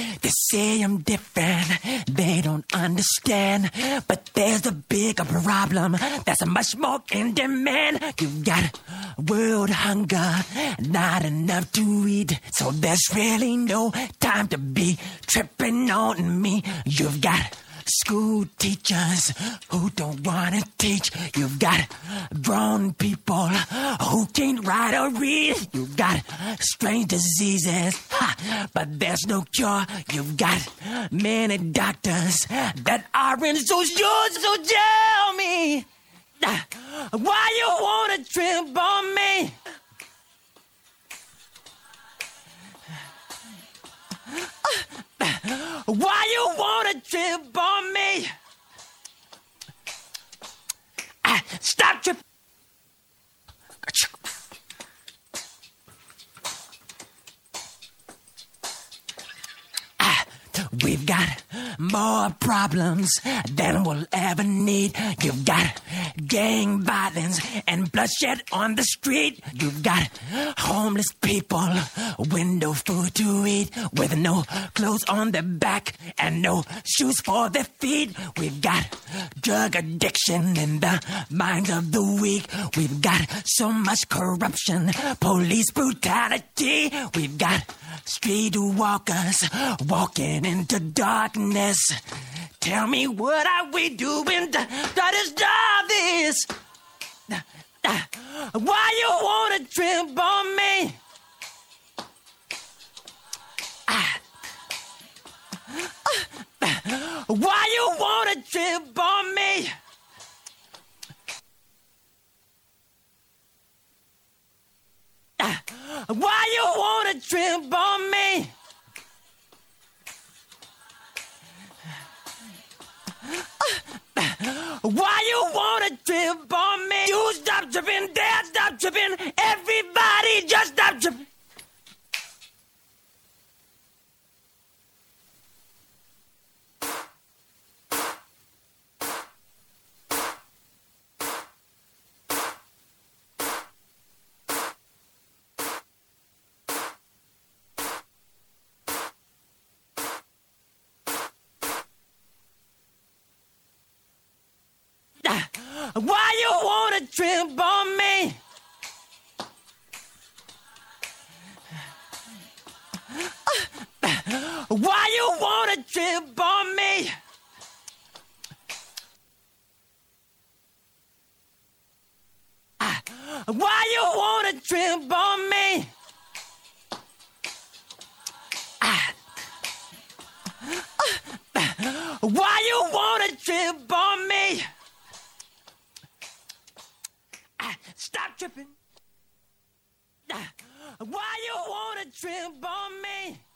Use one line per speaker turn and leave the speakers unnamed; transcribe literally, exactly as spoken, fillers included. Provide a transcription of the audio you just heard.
They say I'm different, they don't understand. But there's a bigger problem that's much more in demand. You've got world hunger, not enough to eat. So there's really no time to be tripping on me. You've got school teachers who don't want to teach. You've got grown people who can't write or read. You've got strange diseases, ha, but there's no cure. You've got many doctors that aren't so sure. So tell me, why you wanna trip on me? Why you wanna trip on me? Ah, stop tripping. We've got more problems than we'll ever need. You've got gang violence and bloodshed on the street. You've got homeless people with no food to eat, with no clothes on their back and no shoes for their feet. We've got drug addiction in the minds of the weak. We've got so much corruption, police brutality. We've got street walkers walking into darkness. Tell me, what are we doing to, to stop this? Why you wanna trip on me? Why you wanna trip on me? Why you wanna trip on me? Why you wanna trip on me? You stop tripping, dad stop tripping, everybody just stop tripping. Why you wanna trip on me? Why you wanna trip on me? Why you wanna trip on me? Why you wanna trip on me? Stop tripping. Why you wanna trip on me?